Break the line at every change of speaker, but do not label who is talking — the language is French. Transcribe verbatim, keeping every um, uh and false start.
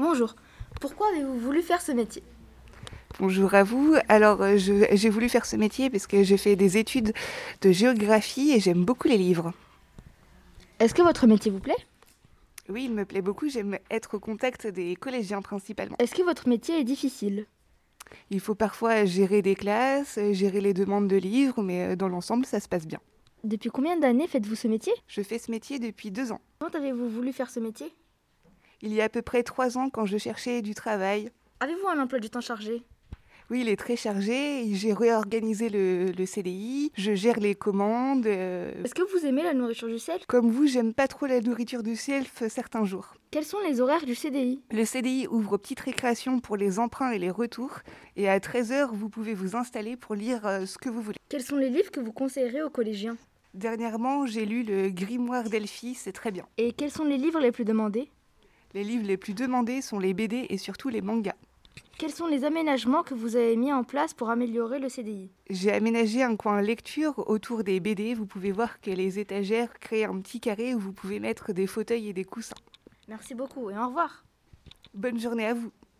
Bonjour. Pourquoi avez-vous voulu faire ce métier ?
Bonjour à vous. Alors, euh, je- j'ai voulu faire ce métier parce que j'ai fait des études de géographie et j'aime beaucoup les livres.
Est-ce que votre métier vous plaît ?
Oui, il me plaît beaucoup, j'aime être au contact des collégiens principalement.
Est-ce que votre métier est difficile ?
Il faut parfois gérer des classes, euh, gérer les demandes de livres, mais euh, dans l'ensemble, ça se passe bien.
Depuis combien d'années faites-vous ce métier ?
Je fais ce métier depuis deux ans.
Quand avez-vous voulu faire ce métier ?
Il y a à peu près trois ans quand je cherchais du travail.
Avez-vous un emploi du temps chargé ?
Oui, il est très chargé, j'ai réorganisé le, le C D I, je gère les commandes. euh,
Est-ce que vous aimez la nourriture du self ?
Comme vous, j'aime pas trop la nourriture du self certains jours.
Quels sont les horaires du C D I ?
Le C D I ouvre petite récréation pour les emprunts et les retours. Et à treize heures, vous pouvez vous installer pour lire euh, ce que vous voulez.
Quels sont les livres que vous conseillerez aux collégiens ?
Dernièrement, j'ai lu le Grimoire d'Elphie, c'est très bien.
Et quels sont les livres les plus demandés ?
Les livres les plus demandés sont les B D et surtout les mangas.
Quels sont les aménagements que vous avez mis en place pour améliorer le C D I ?
J'ai aménagé un coin lecture autour des B D. Vous pouvez voir que les étagères créent un petit carré où vous pouvez mettre des fauteuils et des coussins.
Merci beaucoup et au revoir.
Bonne journée à vous.